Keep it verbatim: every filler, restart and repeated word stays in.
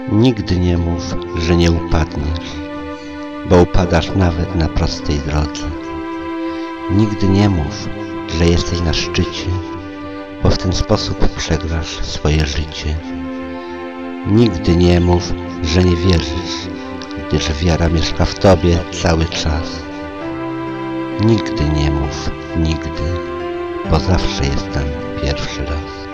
Nigdy nie mów, że nie upadniesz, bo upadasz nawet na prostej drodze. Nigdy nie mów, że jesteś na szczycie, bo w ten sposób przegrasz swoje życie. Nigdy nie mów, że nie wierzysz, gdyż wiara mieszka w tobie cały czas. Nigdy nie mów nigdy, bo zawsze jest tam pierwszy raz.